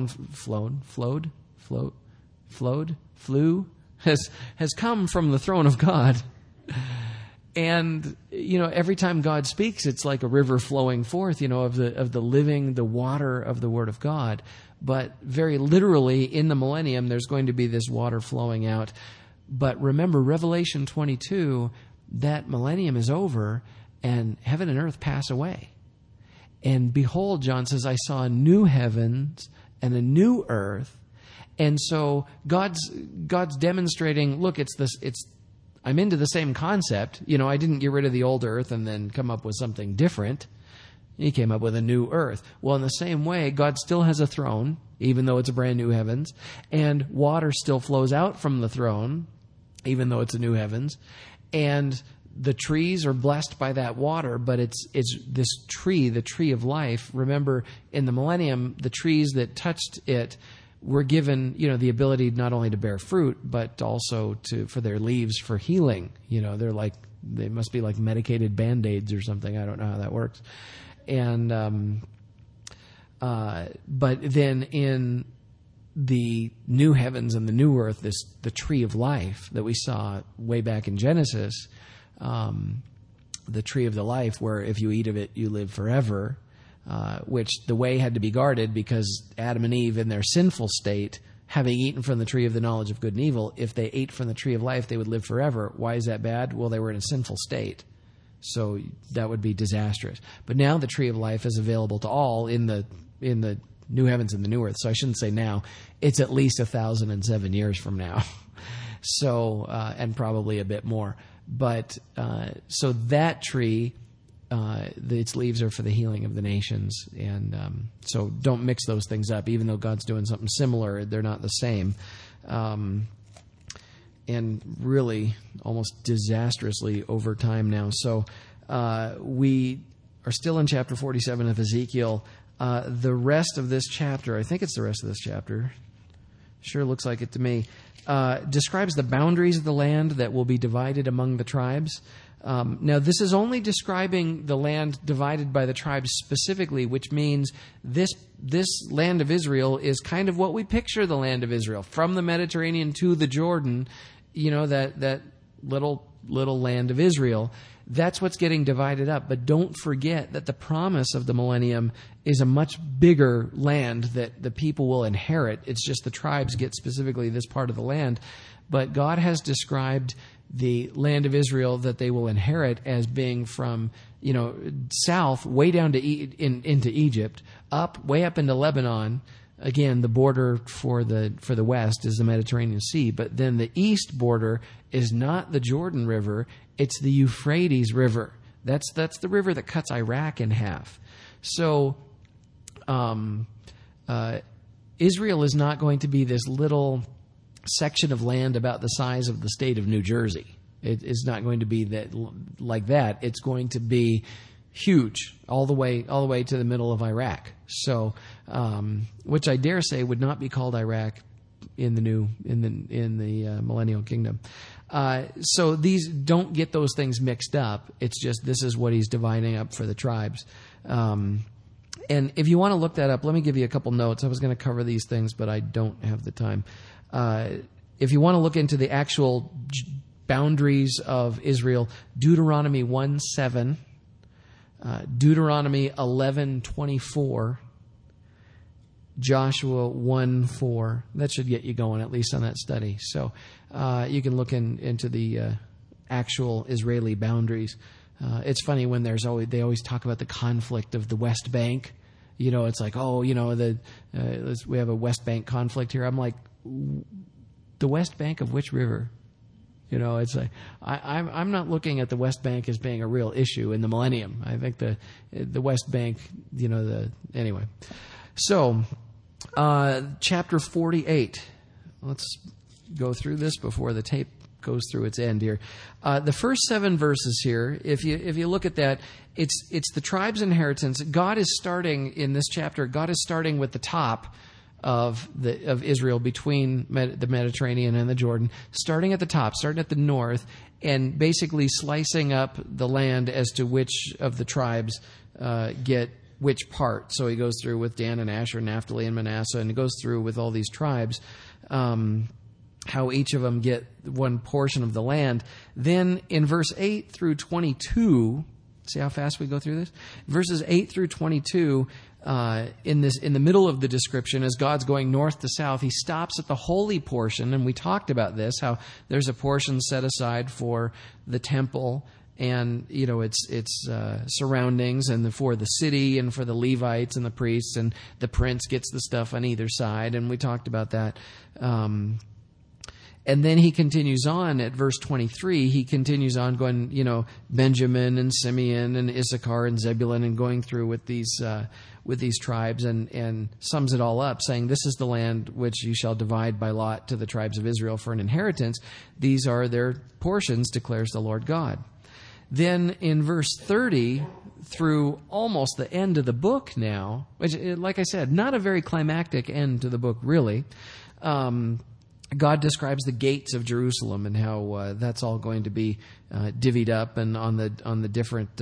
come from the throne of God. And, every time God speaks, it's like a river flowing forth, of the living, the water of the Word of God. But very literally, in the millennium, there's going to be this water flowing out. But remember, Revelation 22, that millennium is over, and heaven and earth pass away. And behold, John says, I saw a new heavens and a new earth. And so God's demonstrating, look, I'm into the same concept. I didn't get rid of the old earth and then come up with something different. He came up with a new earth. Well, in the same way, God still has a throne, even though it's a brand new heavens, and water still flows out from the throne, even though it's a new heavens, and the trees are blessed by that water, but it's this tree, the tree of life. Remember, in the millennium, the trees that touched it were given, the ability not only to bear fruit, but also for their leaves for healing. They must be like medicated Band-Aids or something. I don't know how that works. And but then in the new heavens and the new earth, the tree of life that we saw way back in Genesis, the tree of the life, where if you eat of it, you live forever. Which the way had to be guarded, because Adam and Eve, in their sinful state, having eaten from the tree of the knowledge of good and evil, if they ate from the tree of life, they would live forever. Why is that bad? Well, they were in a sinful state. So that would be disastrous. But now the tree of life is available to all in the new heavens and the new earth. So I shouldn't say now. It's at least 1,007 years from now. So, and probably a bit more. But so that tree, its leaves are for the healing of the nations. And so don't mix those things up. Even though God's doing something similar, they're not the same. And really almost disastrously over time now. So we are still in chapter 47 of Ezekiel. The rest of this chapter, I think it's the rest of this chapter, sure looks like it to me, describes the boundaries of the land that will be divided among the tribes. Now, this is only describing the land divided by the tribes specifically, which means this land of Israel is kind of what we picture the land of Israel, from the Mediterranean to the Jordan. That little little land of Israel. That's what's getting divided up. But don't forget that the promise of the millennium is a much bigger land that the people will inherit. It's just the tribes get specifically this part of the land. But God has described the land of Israel that they will inherit as being from, south way down to into Egypt, way up into Lebanon. Again, the border for the west is the Mediterranean Sea, but then the east border is not the Jordan River, it's the Euphrates River. That's the river that cuts Iraq in half. So Israel is not going to be this little section of land about the size of the state of New Jersey. It is not going to be that like that. It's going to be huge, all the way to the middle of Iraq. So, which I dare say would not be called Iraq in the millennial kingdom. So these don't get those things mixed up. It's just this is what he's dividing up for the tribes. And if you want to look that up, let me give you a couple notes. I was going to cover these things, but I don't have the time. If you want to look into the actual boundaries of Israel, Deuteronomy 1:7. Deuteronomy 11:24, Joshua 1:4. That should get you going, at least on that study. So you can look into the actual Israeli boundaries. It's funny when they always talk about the conflict of the West Bank. It's like, we have a West Bank conflict here. I'm like, the West Bank of which river? It's like I'm not looking at the West Bank as being a real issue in the millennium. I think the West Bank, anyway. So, chapter 48. Let's go through this before the tape goes through its end here. The first 7 verses here, if you look at that, it's the tribe's inheritance. God is starting in this chapter. God is starting with the top of Israel between the Mediterranean and the Jordan, starting at the top, starting at the north, and basically slicing up the land as to which of the tribes get which part. So he goes through with Dan and Asher, Naphtali and Manasseh, and he goes through with all these tribes, how each of them get one portion of the land. Then in verse 8 through 22, see how fast we go through this? Verses 8 through 22, in the middle of the description, as God's going north to south, he stops at the holy portion, and we talked about this, how there's a portion set aside for the temple and its surroundings, and for the city, and for the Levites and the priests, and the prince gets the stuff on either side, and we talked about that. And then he continues on at verse 23. He continues on going, Benjamin and Simeon and Issachar and Zebulun, and going through with these tribes, and sums it all up, saying, "This is the land which you shall divide by lot to the tribes of Israel for an inheritance. These are their portions, declares the Lord God." Then in verse 30 through almost the end of the book now, which, like I said, not a very climactic end to the book, really. God describes the gates of Jerusalem and how that's all going to be divvied up and on the different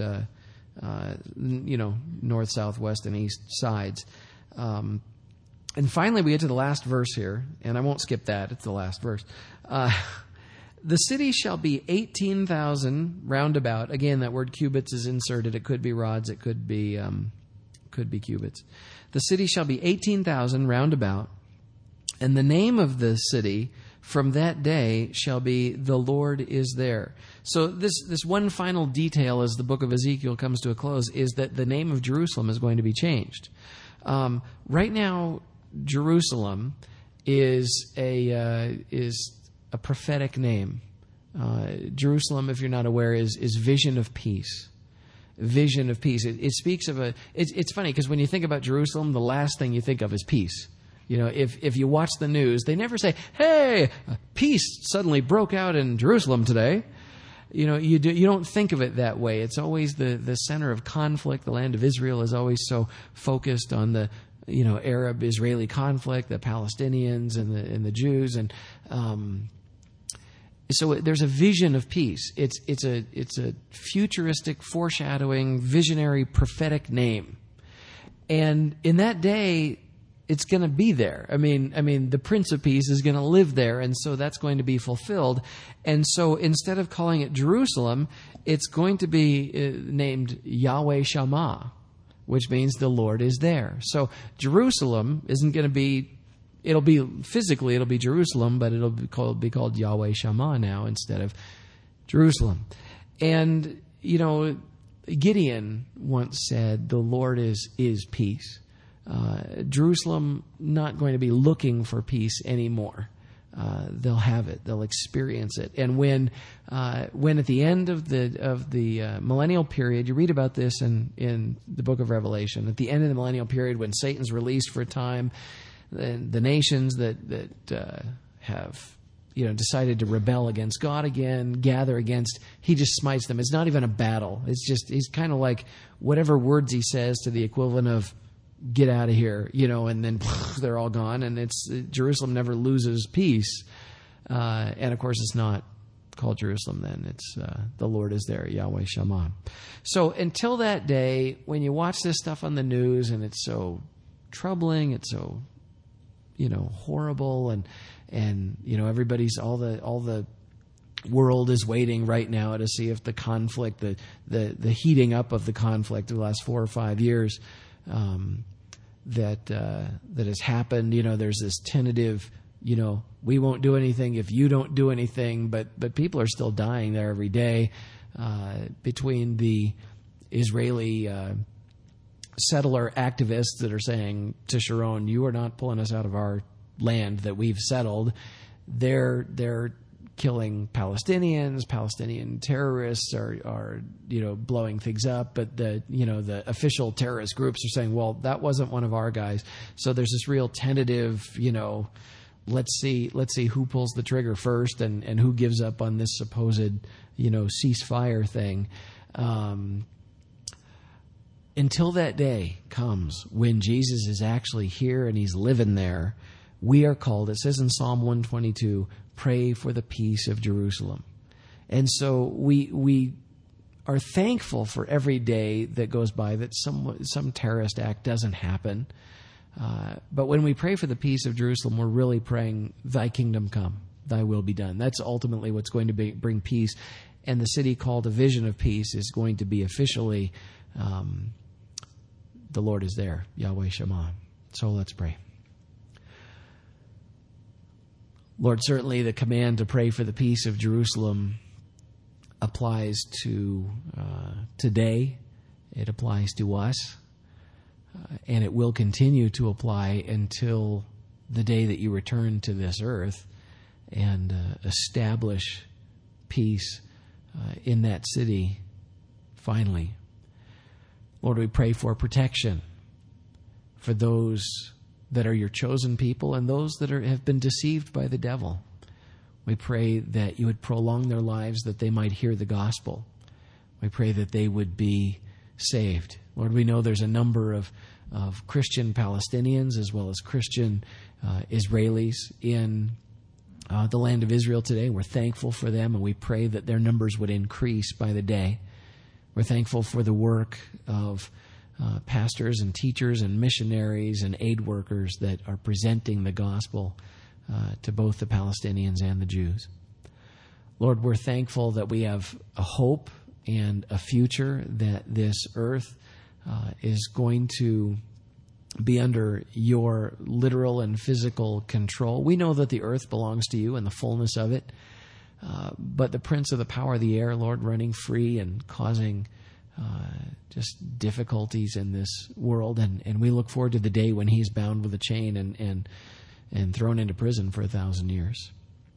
north, south, west, and east sides. And finally, we get to the last verse here, and I won't skip that. It's the last verse. The city shall be 18,000 roundabout. Again, that word cubits is inserted. It could be rods. It could be cubits. The city shall be 18,000 roundabout. And the name of the city from that day shall be, "The Lord is there." So this one final detail as the book of Ezekiel comes to a close is that the name of Jerusalem is going to be changed. Right now, Jerusalem is a prophetic name. Jerusalem, if you're not aware, is vision of peace. Vision of peace. It speaks of it's funny because when you think about Jerusalem, the last thing you think of is peace. If you watch the news, they never say, "Hey, peace suddenly broke out in Jerusalem today." You don't think of it that way. It's always the center of conflict. The land of Israel is always so focused on the Arab-Israeli conflict, the Palestinians and the Jews, and so there's a vision of peace. It's a futuristic, foreshadowing, visionary, prophetic name, and in that day, it's going to be there. I mean, the Prince of Peace is going to live there, and so that's going to be fulfilled. And so instead of calling it Jerusalem, it's going to be named Yahweh Shammah, which means the Lord is there. So Jerusalem isn't going to be, it'll be Jerusalem, but it'll be called Yahweh Shammah now instead of Jerusalem. And, Gideon once said, the Lord is peace. Jerusalem not going to be looking for peace anymore. They'll have it. They'll experience it. And when at the end of the millennial period, you read about this in the book of Revelation. At the end of the millennial period, when Satan's released for a time, the nations that have decided to rebel against God again, gather against, he just smites them. It's not even a battle. He's kind of like whatever words he says to the equivalent of get out of here, and then they're all gone. And Jerusalem never loses peace. And of course, it's not called Jerusalem then. It's the Lord is there, Yahweh Shammah. So until that day, when you watch this stuff on the news and it's so troubling, it's so, horrible, and everybody's all the world is waiting right now to see if the conflict, the heating up of the conflict of the last 4 or 5 years, that has happened. There's this tentative, we won't do anything if you don't do anything, but people are still dying there every day, between the Israeli settler activists that are saying to Sharon, you are not pulling us out of our land that we've settled. They're killing Palestinians. Palestinian terrorists are blowing things up, but the official terrorist groups are saying, well, that wasn't one of our guys. So there's this real tentative, let's see who pulls the trigger first and who gives up on this supposed ceasefire thing. Until that day comes when Jesus is actually here and he's living there, we are called, it says in Psalm 122, pray for the peace of Jerusalem. And so we are thankful for every day that goes by that some terrorist act doesn't happen. But when we pray for the peace of Jerusalem, we're really praying, thy kingdom come, thy will be done. That's ultimately what's going to bring peace. And the city called a vision of peace is going to be officially, the Lord is there, Yahweh Shammah. So let's pray. Lord, certainly the command to pray for the peace of Jerusalem applies to today. It applies to us. And it will continue to apply until the day that you return to this earth and establish peace in that city finally. Lord, we pray for protection for those that are your chosen people and those that have been deceived by the devil. We pray that you would prolong their lives, that they might hear the gospel. We pray that they would be saved. Lord, we know there's a number of Christian Palestinians as well as Christian Israelis in the land of Israel today. We're thankful for them, and we pray that their numbers would increase by the day. We're thankful for the work of pastors and teachers and missionaries and aid workers that are presenting the gospel to both the Palestinians and the Jews. Lord, we're thankful that we have a hope and a future, that this earth is going to be under your literal and physical control. We know that the earth belongs to you and the fullness of it. But the prince of the power of the air, Lord, running free and causing just difficulties in this world. And we look forward to the day when he's bound with a chain and thrown into prison for 1,000 years.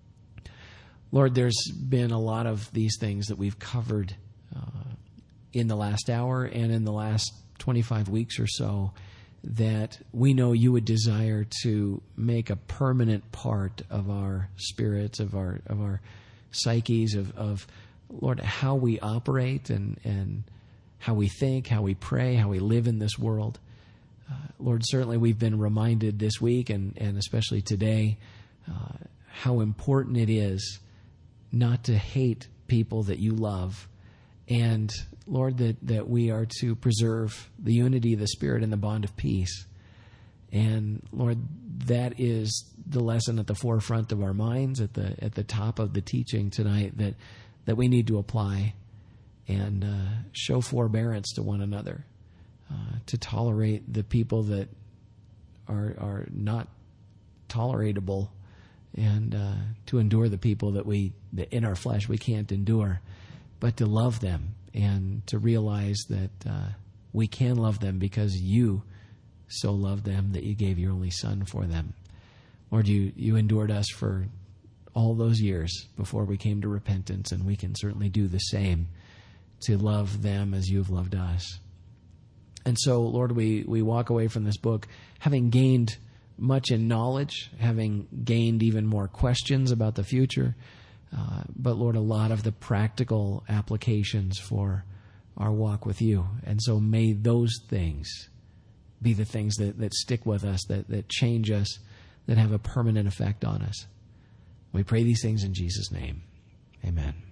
Lord, there's been a lot of these things that we've covered in the last hour and in the last 25 weeks or so that we know you would desire to make a permanent part of our spirits, of our psyches, of Lord, how we operate and how we think, how we pray, how we live in this world. Lord, certainly we've been reminded this week and especially today how important it is not to hate people that you love. And Lord, that we are to preserve the unity of the Spirit and the bond of peace. And Lord, that is the lesson at the forefront of our minds, at the top of the teaching tonight, that we need to apply and show forbearance to one another, to tolerate the people that are not tolerable, and to endure the people that in our flesh we can't endure, but to love them and to realize that we can love them because you so loved them that you gave your only Son for them. Lord, you endured us for all those years before we came to repentance, and we can certainly do the same, to love them as you've loved us. And so, Lord, we walk away from this book having gained much in knowledge, having gained even more questions about the future, but Lord, a lot of the practical applications for our walk with you. And so may those things be the things that stick with us, that change us, that have a permanent effect on us. We pray these things in Jesus' name. Amen.